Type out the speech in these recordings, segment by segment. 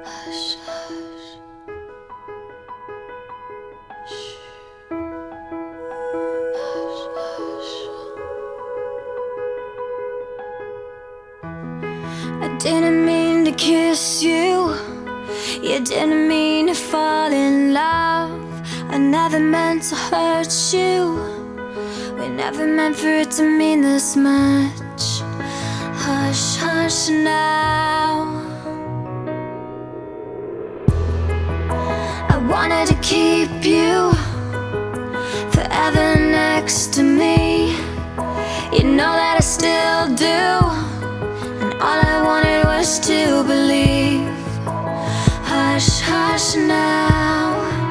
Hush, hush. Shh. Hush, hush. I didn't mean to kiss you. You didn't mean to fall in love. I never meant to hurt you. We never meant for it to mean this much. Hush, hush now. I wanted to keep you forever next to me. You know that I still do, and all I wanted was to believe. Hush, hush now.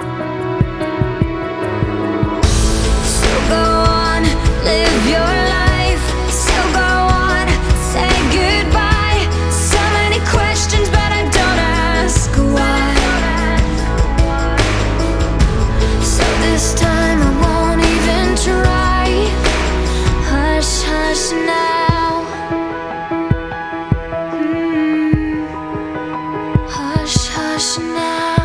So go on, live your life. So go on, say goodbye. So many questions, but I don't ask why. So this time I won't even try. Hush, hush now. Hush, hush now.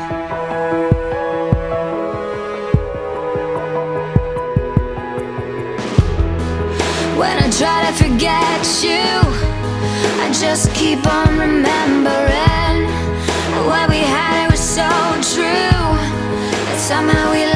When I try to forget you, I just keep on remembering. What we had, it was so true, but somehow we